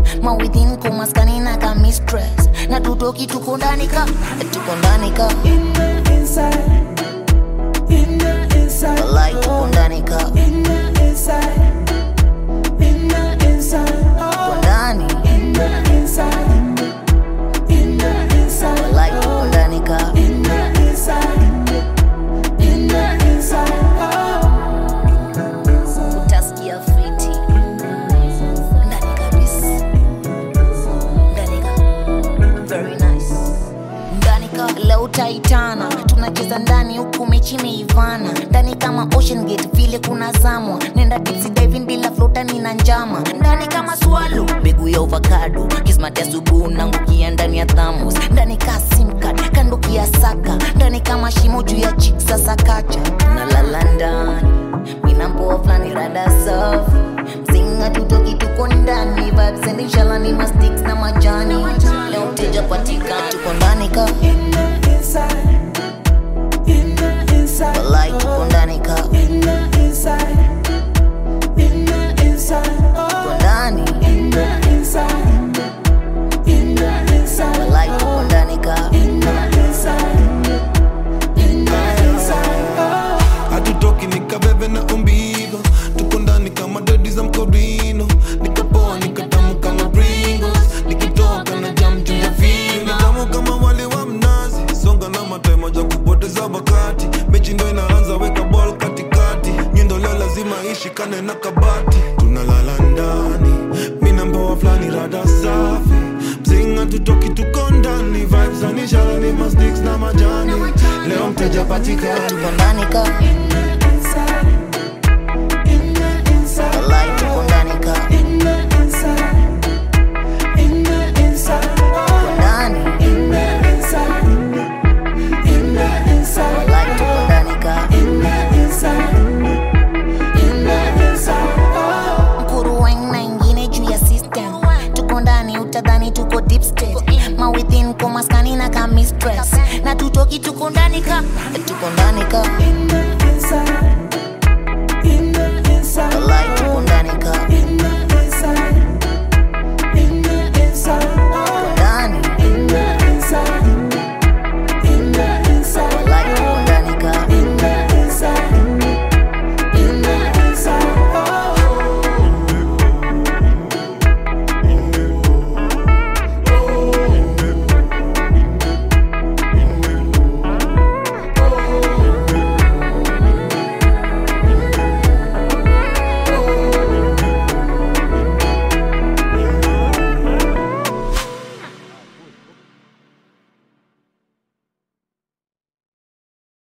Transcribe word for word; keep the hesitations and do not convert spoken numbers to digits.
Ma within kumaskani na ka mistress. Na tutoki tuko ndani ka, tuko ndani ka. In the inside, in the inside, Walai tuko ndani ka. in the inside, in the inside, Tuko ndani. in the inside, in the inside, Walai tuko ndani ka. in the inside, in the inside, Utasikia fiti. Ndani kabisa. Ndani ka. Very nice. Ndani ka. Leo utaitana. Tunacheza ndani huku mechi imeivana. Ndani kama Ocean Gate vile kuna zamwa. Nenda tipsy diving bila flota nina njama. Ndani kama swallow, begu ya avocado. Kismat ya subuhi nangukia ndani ya thermos. Ndani ka sim card, kanduki ya saka. Ndani kama shimo juu ya chicks sasa kacha. Tunalala ndani. Mina mpoa flani rada safi. Mzinga tutoki tuko ndani. Vibes and inshallah ni masticks na majani. Leo mteja patika tuko ndani ka. in the inside, in the inside, Walai tuko ndani ka. in the inside, in the inside, Tuko ndani. in the inside, in the inside, Walai tuko ndani ka. in the inside, in the inside, hatutoki nikabebe na umbigo, tuko ndani kama dedi za mkorino, nikapoa nikatamu kama Pringles, nikitoka na jam juu ya vino, nitamu kama wali wa mnazi, songa na matai moja kupoteza wakati, mechi ndo inaanza weka ball katikati, nyundo leo lazima ishikane na kabati, tunalala ndani, mina mpoa flani rada safi, mzinga tutoki tuko ndani, vibes anishala ni masticks na majani, leo mteja patikani. Tuko ndani ka. in the inside, in the inside, Walai tuko ndani ka. in the inside, in the inside, Tuko ndani. in the inside, in the inside, Walai tuko ndani ka. in the inside, in the inside, Mkuru weng na ingine juu ya system. Tuko ndani utadhani tuko deep state. Ma within kumaskani na ka mistress. Na tutoki tuko ndani ka. Tuko ndani ka. in